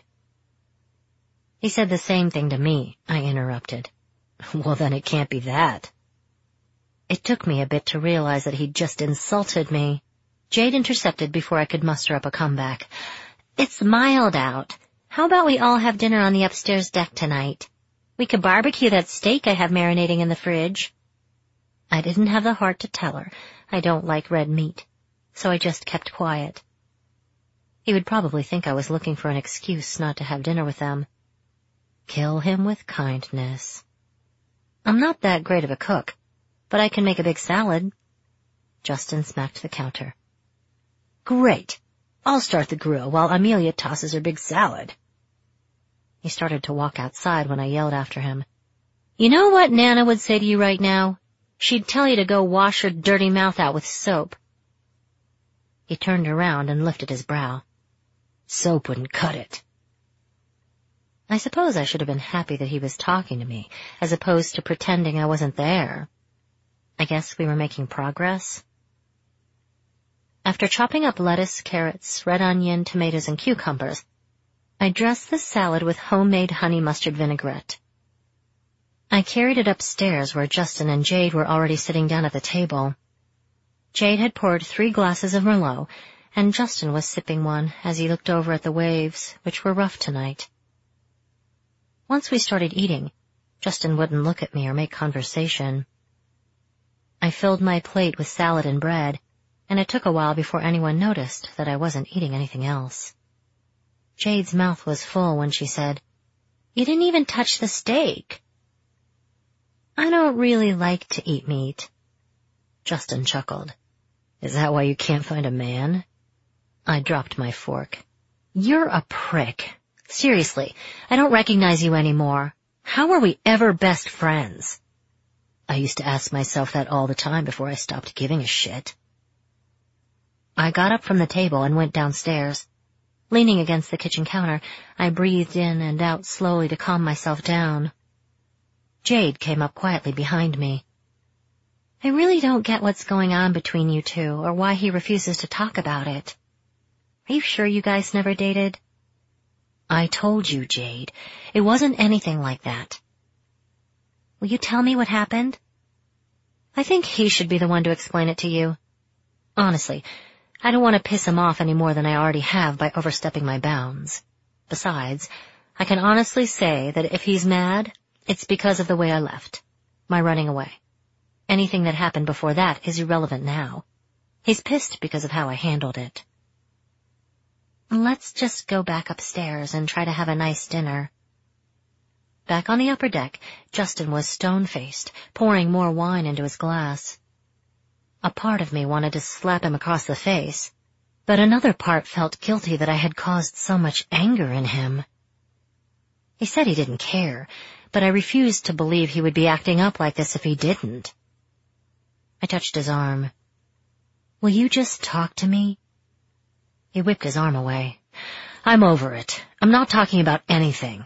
S2: He said the same thing to me, I interrupted. Well, then it can't be that. It took me a bit to realize that he'd just insulted me. Jade intercepted before I could muster up a comeback. It's mild out. How about we all have dinner on the upstairs deck tonight? We could barbecue that steak I have marinating in the fridge. I didn't have the heart to tell her I don't like red meat, so I just kept quiet. He would probably think I was looking for an excuse not to have dinner with them. Kill him with kindness. I'm not that great of a cook, but I can make a big salad. Justin smacked the counter. Great. I'll start the grill while Amelia tosses her big salad. He started to walk outside when I yelled after him. You know what Nana would say to you right now? She'd tell you to go wash your dirty mouth out with soap. He turned around and lifted his brow. Soap wouldn't cut it. I suppose I should have been happy that he was talking to me, as opposed to pretending I wasn't there. I guess we were making progress. After chopping up lettuce, carrots, red onion, tomatoes, and cucumbers, I dressed the salad with homemade honey mustard vinaigrette. I carried it upstairs where Justin and Jade were already sitting down at the table. Jade had poured three glasses of Merlot, and Justin was sipping one as he looked over at the waves, which were rough tonight. Once we started eating, Justin wouldn't look at me or make conversation. I filled my plate with salad and bread, and it took a while before anyone noticed that I wasn't eating anything else. Jade's mouth was full when she said, You didn't even touch the steak. I don't really like to eat meat. Justin chuckled. Is that why you can't find a man? I dropped my fork. You're a prick. Seriously, I don't recognize you anymore. How were we ever best friends? I used to ask myself that all the time before I stopped giving a shit. I got up from the table and went downstairs. Leaning against the kitchen counter, I breathed in and out slowly to calm myself down. Jade came up quietly behind me. I really don't get what's going on between you two, or why he refuses to talk about it. Are you sure you guys never dated? I told you, Jade. It wasn't anything like that. Will you tell me what happened? I think he should be the one to explain it to you. Honestly, I don't want to piss him off any more than I already have by overstepping my bounds. Besides, I can honestly say that if he's mad, it's because of the way I left, my running away. Anything that happened before that is irrelevant now. He's pissed because of how I handled it. Let's just go back upstairs and try to have a nice dinner. Back on the upper deck, Justin was stone-faced, pouring more wine into his glass. A part of me wanted to slap him across the face, but another part felt guilty that I had caused so much anger in him. He said he didn't care, but I refused to believe he would be acting up like this if he didn't. I touched his arm. Will you just talk to me? He whipped his arm away. I'm over it. I'm not talking about anything.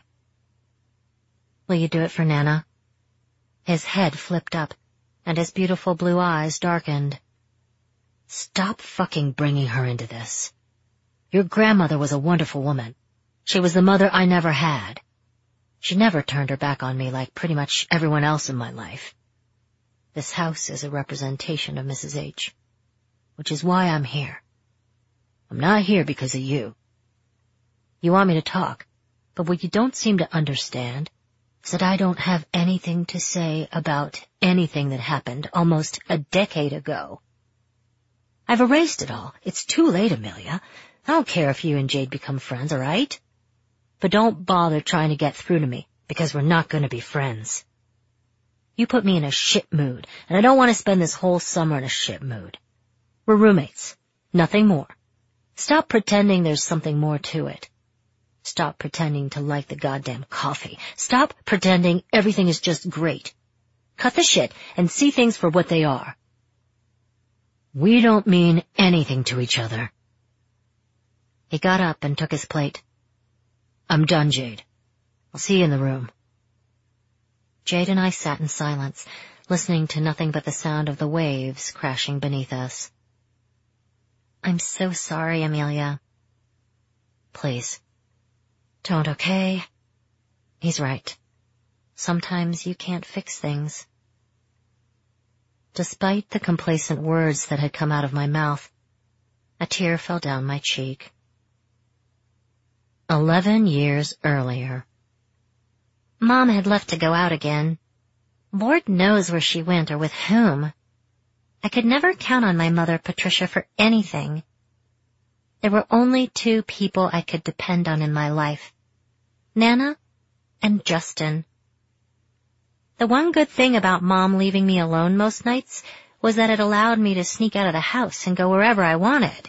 S2: Will you do it for Nana? His head flipped up, and his beautiful blue eyes darkened. Stop fucking bringing her into this. Your grandmother was a wonderful woman. She was the mother I never had. She never turned her back on me like pretty much everyone else in my life. This house is a representation of Missus H, which is why I'm here. I'm not here because of you. You want me to talk, but what you don't seem to understand is that I don't have anything to say about anything that happened almost a decade ago. I've erased it all. It's too late, Amelia. I don't care if you and Jade become friends, all right? But don't bother trying to get through to me, because we're not going to be friends. You put me in a shit mood, and I don't want to spend this whole summer in a shit mood. We're roommates. Nothing more. Stop pretending there's something more to it. Stop pretending to like the goddamn coffee. Stop pretending everything is just great. Cut the shit and see things for what they are. We don't mean anything to each other. He got up and took his plate. I'm done, Jade. I'll see you in the room. Jade and I sat in silence, listening to nothing but the sound of the waves crashing beneath us. I'm so sorry, Amelia. Please. Don't, okay? He's right. Sometimes you can't fix things. Despite the complacent words that had come out of my mouth, a tear fell down my cheek. Eleven years earlier. Mom had left to go out again. Lord knows where she went or with whom. I could never count on my mother, Patricia, for anything. There were only two people I could depend on in my life, Nana and Justin. The one good thing about Mom leaving me alone most nights was that it allowed me to sneak out of the house and go wherever I wanted.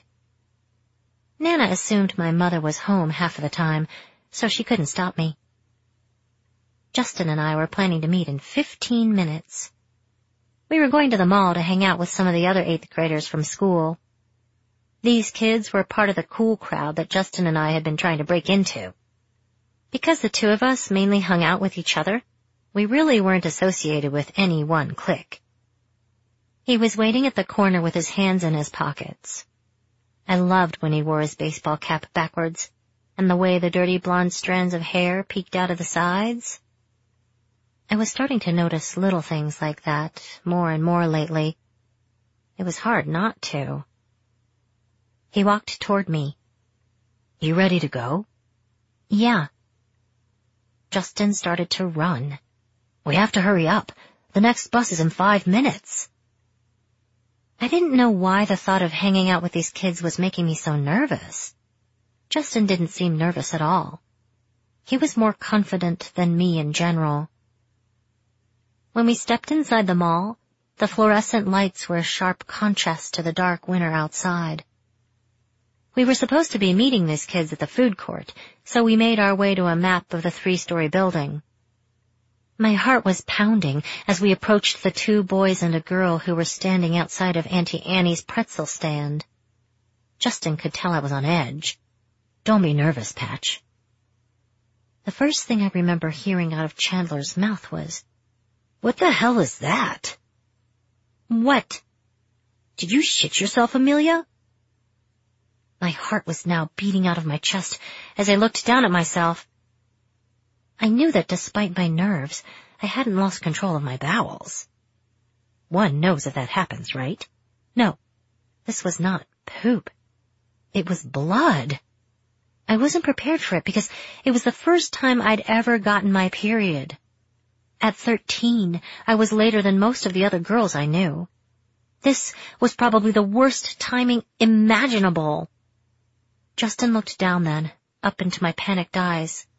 S2: Nana assumed my mother was home half of the time, so she couldn't stop me. Justin and I were planning to meet in fifteen minutes. We were going to the mall to hang out with some of the other eighth graders from school. These kids were part of the cool crowd that Justin and I had been trying to break into. Because the two of us mainly hung out with each other, we really weren't associated with any one clique. He was waiting at the corner with his hands in his pockets. I loved when he wore his baseball cap backwards, and the way the dirty blonde strands of hair peeked out of the sides. I was starting to notice little things like that more and more lately. It was hard not to. He walked toward me. You ready to go? Yeah. Justin started to run. We have to hurry up. The next bus is in five minutes. I didn't know why the thought of hanging out with these kids was making me so nervous. Justin didn't seem nervous at all. He was more confident than me in general. When we stepped inside the mall, the fluorescent lights were a sharp contrast to the dark winter outside. We were supposed to be meeting these kids at the food court, so we made our way to a map of the three-story building. My heart was pounding as we approached the two boys and a girl who were standing outside of Auntie Annie's pretzel stand. Justin could tell I was on edge. Don't be nervous, Patch. The first thing I remember hearing out of Chandler's mouth was, What the hell is that? What? Did you shit yourself, Amelia? My heart was now beating out of my chest as I looked down at myself. I knew that despite my nerves, I hadn't lost control of my bowels. One knows that that happens, right? No, this was not poop. It was blood. I wasn't prepared for it because it was the first time I'd ever gotten my period. At thirteen, I was later than most of the other girls I knew. This was probably the worst timing imaginable. Justin looked down then, up into my panicked eyes.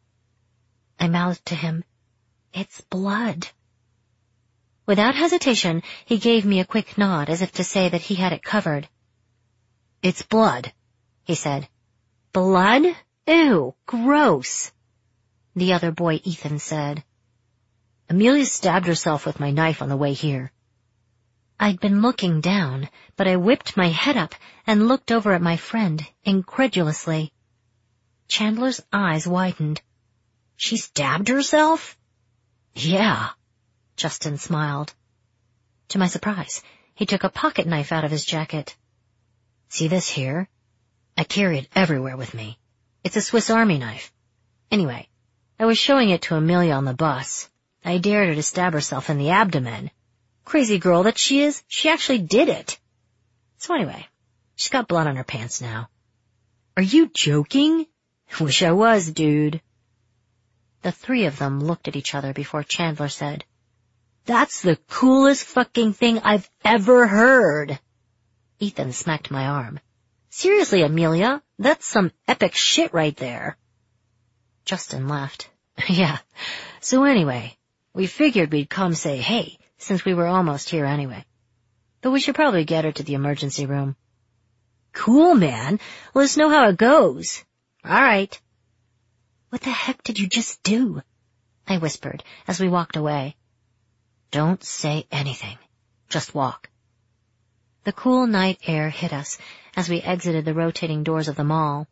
S2: I mouthed to him, It's blood. Without hesitation, he gave me a quick nod as if to say that he had it covered. It's blood, he said. Blood? Ew, gross. The other boy, Ethan, said. Amelia stabbed herself with my knife on the way here. I'd been looking down, but I whipped my head up and looked over at my friend, incredulously. Chandler's eyes widened. She stabbed herself? Yeah, Justin smiled. To my surprise, he took a pocket knife out of his jacket. See this here? I carry it everywhere with me. It's a Swiss Army knife. Anyway, I was showing it to Amelia on the bus. I dared her to stab herself in the abdomen. Crazy girl that she is, she actually did it. So anyway, she's got blood on her pants now. Are you joking? Wish I was, dude. The three of them looked at each other before Chandler said, That's the coolest fucking thing I've ever heard. Ethan smacked my arm. Seriously, Amelia, that's some epic shit right there. Justin laughed. Yeah, so anyway, we figured we'd come say hey, since we were almost here anyway. But we should probably get her to the emergency room. Cool, man. Let us know how it goes. All right. What the heck did you just do? I whispered as we walked away. Don't say anything. Just walk. The cool night air hit us as we exited the rotating doors of the mall.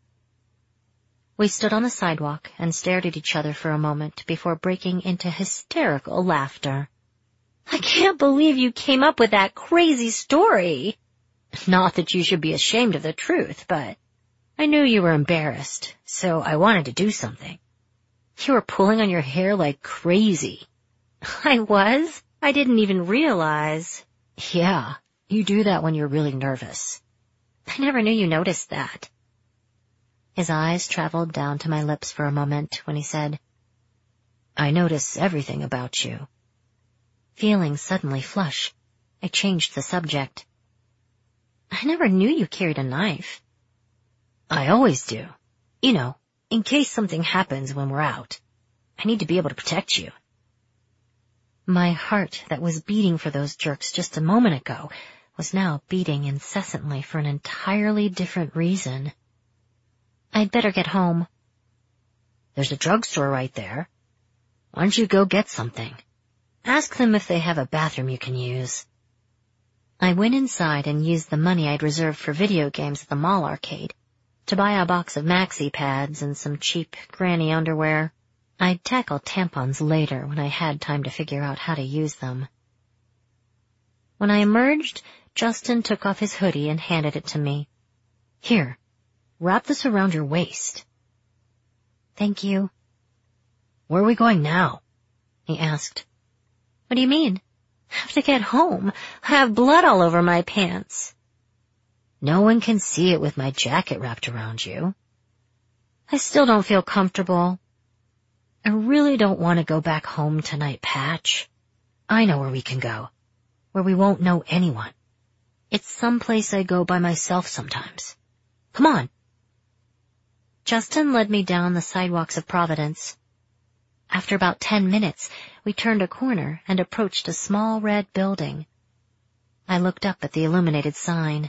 S2: We stood on the sidewalk and stared at each other for a moment before breaking into hysterical laughter. I can't believe you came up with that crazy story. Not that you should be ashamed of the truth, but I knew you were embarrassed, so I wanted to do something. You were pulling on your hair like crazy. I was? I didn't even realize. Yeah, you do that when you're really nervous. I never knew you noticed that. His eyes traveled down to my lips for a moment when he said, "I notice everything about you." Feeling suddenly flush, I changed the subject. "I never knew you carried a knife." "I always do. You know, in case something happens when we're out. I need to be able to protect you." My heart that was beating for those jerks just a moment ago was now beating incessantly for an entirely different reason. "I'd better get home." "There's a drugstore right there. Why don't you go get something? Ask them if they have a bathroom you can use." I went inside and used the money I'd reserved for video games at the mall arcade to buy a box of maxi pads and some cheap granny underwear. I'd tackle tampons later when I had time to figure out how to use them. When I emerged, Justin took off his hoodie and handed it to me. "Here, wrap this around your waist." "Thank you." "Where are we going now?" he asked. "What do you mean?" "I have to get home. I have blood all over my pants." "No one can see it with my jacket wrapped around you." "I still don't feel comfortable." "I really don't want to go back home tonight, Patch. I know where we can go, where we won't know anyone. It's someplace I go by myself sometimes. Come on." Justin led me down the sidewalks of Providence. After about ten minutes, we turned a corner and approached a small red building. I looked up at the illuminated sign.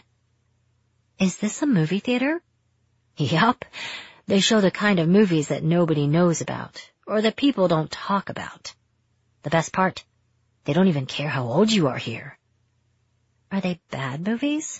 S2: "Is this a movie theater?" "Yup. They show the kind of movies that nobody knows about, or that people don't talk about. The best part, they don't even care how old you are here." "Are they bad movies?"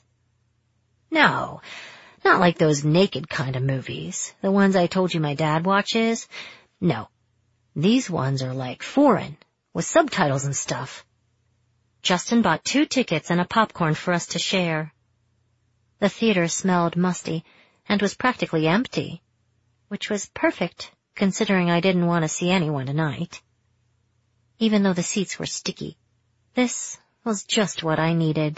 S2: "No, not like those naked kind of movies, the ones I told you my dad watches. No, these ones are like foreign, with subtitles and stuff." Justin bought two tickets and a popcorn for us to share. The theater smelled musty and was practically empty, which was perfect considering I didn't want to see anyone tonight. Even though the seats were sticky, this was just what I needed.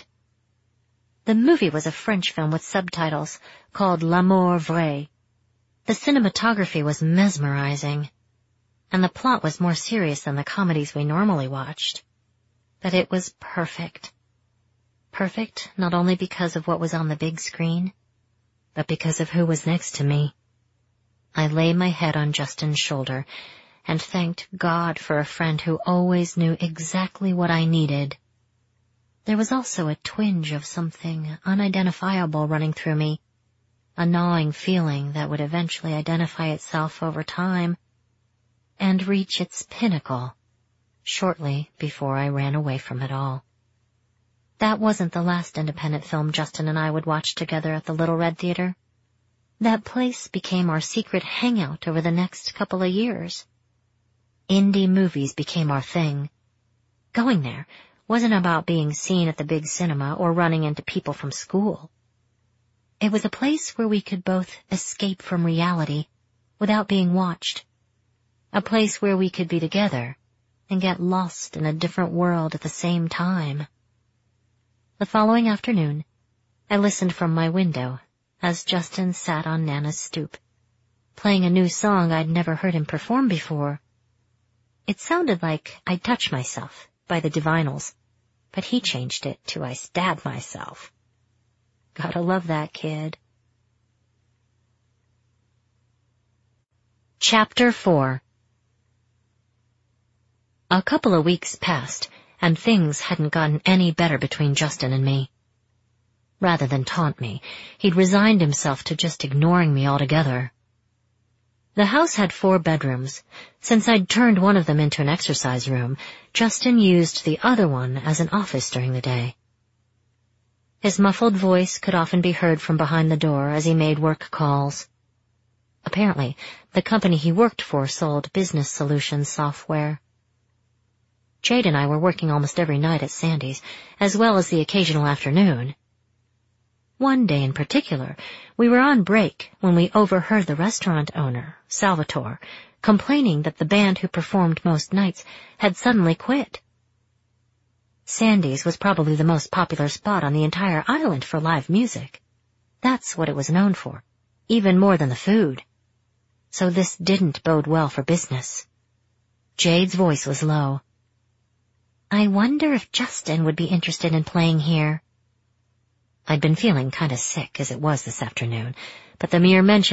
S2: The movie was a French film with subtitles called L'Amour Vrai. The cinematography was mesmerizing, and the plot was more serious than the comedies we normally watched. But it was perfect. Perfect not only because of what was on the big screen, but because of who was next to me. I lay my head on Justin's shoulder and thanked God for a friend who always knew exactly what I needed. There was also a twinge of something unidentifiable running through me, a gnawing feeling that would eventually identify itself over time and reach its pinnacle shortly before I ran away from it all. That wasn't the last independent film Justin and I would watch together at the Little Red Theater. That place became our secret hangout over the next couple of years. Indie movies became our thing. Going there wasn't about being seen at the big cinema or running into people from school. It was a place where we could both escape from reality without being watched. A place where we could be together and get lost in a different world at the same time. The following afternoon, I listened from my window as Justin sat on Nana's stoop, playing a new song I'd never heard him perform before. It sounded like I'd Touch Myself by the Divinyls, but he changed it to I Stab Myself. Gotta love that kid. Chapter four. A couple of weeks passed, and things hadn't gotten any better between Justin and me. Rather than taunt me, he'd resigned himself to just ignoring me altogether. The house had four bedrooms. Since I'd turned one of them into an exercise room, Justin used the other one as an office during the day. His muffled voice could often be heard from behind the door as he made work calls. Apparently, the company he worked for sold business solutions software. Jade and I were working almost every night at Sandy's, as well as the occasional afternoon. One day in particular, we were on break when we overheard the restaurant owner, Salvatore, complaining that the band who performed most nights had suddenly quit. Sandy's was probably the most popular spot on the entire island for live music. That's what it was known for. even more than the food. So this didn't bode well for business. Jade's voice was low. I wonder if Justin would be interested in playing here. I'd been feeling kind of sick as it was this afternoon, but the mere mention